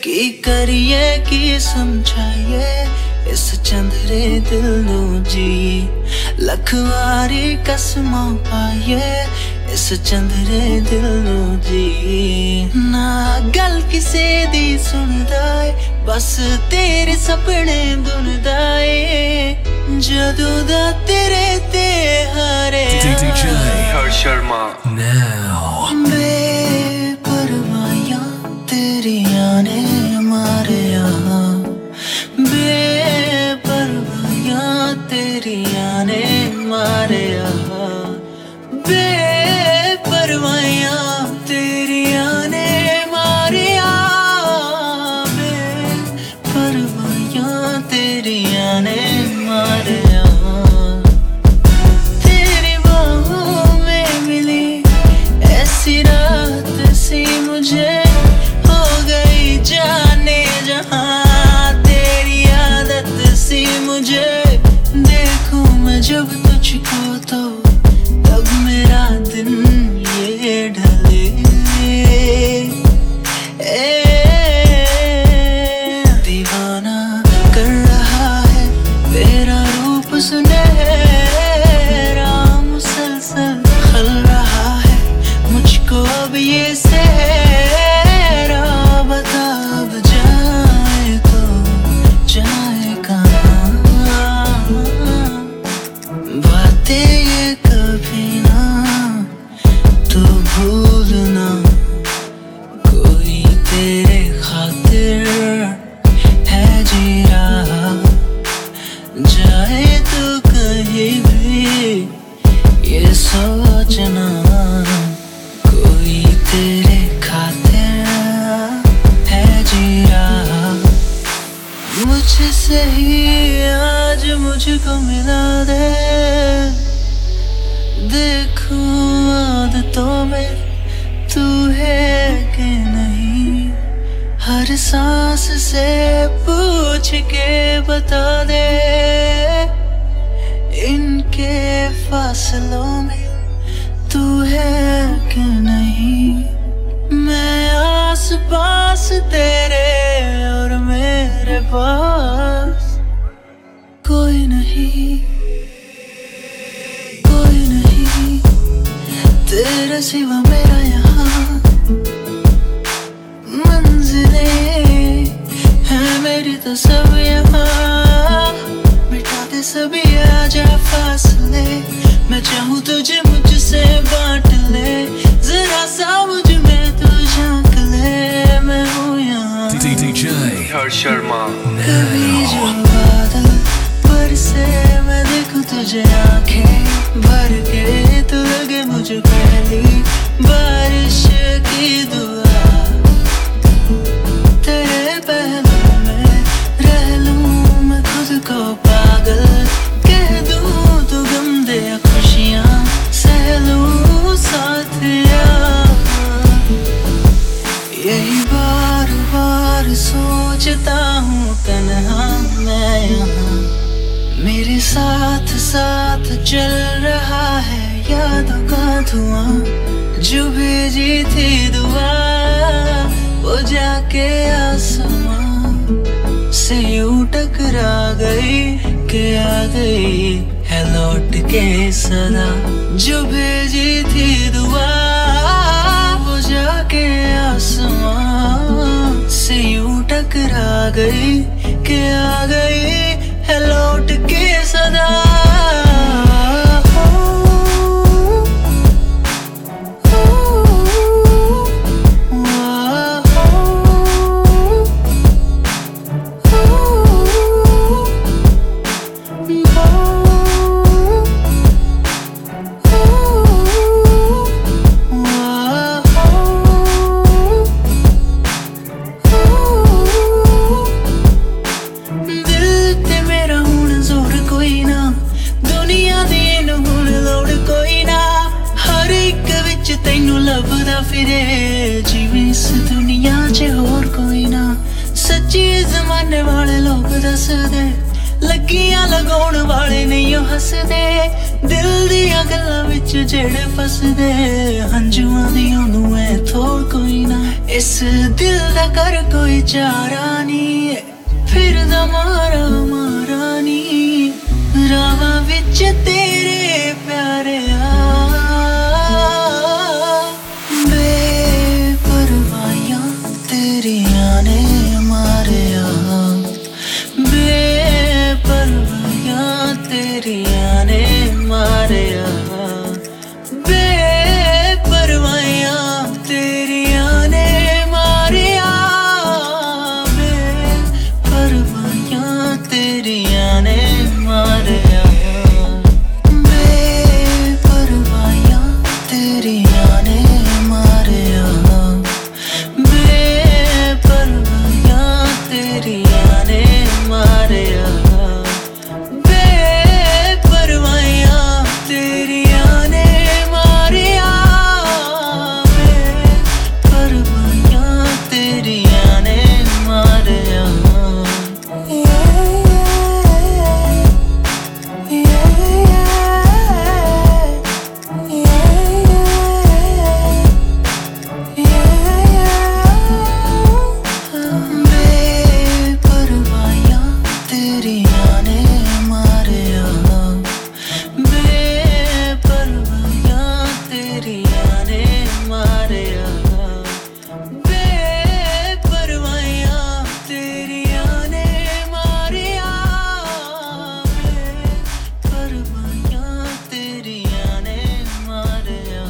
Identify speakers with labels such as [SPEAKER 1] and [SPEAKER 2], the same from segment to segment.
[SPEAKER 1] की करिए की समझाइए इस चंदरे दिल नू जी लख वारी कसमां पाइए इस चंदरे दिल नू जी ना गल किसे दी सुनदा है बस तेरे सपने बुनदा है जदों दा तेरे ते हारे
[SPEAKER 2] DJ Harsh Sharma now
[SPEAKER 1] बेपरवाहियां तेरियां ने मारिया बेपरवाहियां तेरियां ने मारिया बेपरवाहियां तेरियां ने मारिया बेपरवाहियां तेरियां ने मारिया तेरी बाहों में मिली ऐसी रात सी मुझे हो गई जाने जहां तेरी आदत सी मुझे देखूं मैं जब तुझको तो तब मेरा दिन ये ढले दीवाना कर रहा है तेरा रूप सुनहरा मुसलसल खल रहा है मुझको अब ये सहरा बता अब जाए तो जाए कहाँ बातें ये कभी ना तू भूलना कोई तेरे खातिर है जी रहा जाए तो कहीं भी ये सोचना कोई तेरे खातिर है जी रहा मुझसे ही आज मुझको मिला दे देखूं आदतों में तू है कि नहीं हर सांस से पूछ के बता दे इनके फासलों में तू है कि नहीं मैं आस पास तेरे और मेरे पास कोई नहीं तेरे सिवा मेरा यहाँ मंजिलें है मेरी तो सब यहाँ मिटा दे सभी आजा फासले मैं चाहूँ तुझे मुझसे बांट ले जरा सा मुझ में तू झांक ले मैं हूँ यहाँ
[SPEAKER 2] DJ Harsh Sharma
[SPEAKER 1] कभी
[SPEAKER 2] now
[SPEAKER 1] जो बादल बरसे मैं देखूं तुझे आंखें भर के तू लगे मुझे पहली बारिश की दुआ तेरे पहलू में रह लूं मैं खुद को पागल कह दूं तू गम दे खुशियां सह लूं साथिया यही बार बार सोचता हूँ तन्हा मैं यहाँ मेरे साथ साथ चल रहा है यादों का धुआं जो भेजी थी दुआ वो जाके आसमां से यूं टकरा गई कि आ गई है लौट के सदा जो भेजी थी दुआ वो जाके आसमां से यूं टकरा गई कि आ गई है लौट के सदा फिरे जिवें इस दुनिया च होर कोई ना सच्ची जमाने वाले लोग दस दे लगियां लगाउण वाले नहीं हसदे दिल दियां गल्लां विच जेड़े फसदे हंजुआं दी ओनू ऐ थोड़ कोई ना इस दिल दा कर कोई चारा नी फिर दा मारा मारा नी रावां विच तेरे प्यारे बेपरवाहियां तेरियां ने मारिया बेपरवाहियां तेरियां ने मारिया बेपरवाहियां तेरियां ने मारिया बेपरवाहियां तेरियां ने मारिया बेपरवाहियां तेरियां ने मारिया बेपरवाहियां तेरियां ने मारिया बेपरवाहियां तेरियां ने मारिया बेपरवाहियां तेरियां ने मारिया बेपरवाहियां तेरियां ने मारिया बेपरवाहियां तेरियां ने मारिया बेपरवाहियां तेरियां ने मारिया बेपरवाहियां तेरियां ने मारिया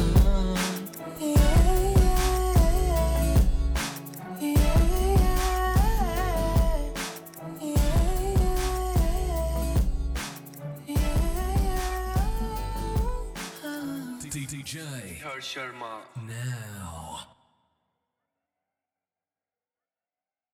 [SPEAKER 2] DJ Harsh Sharma.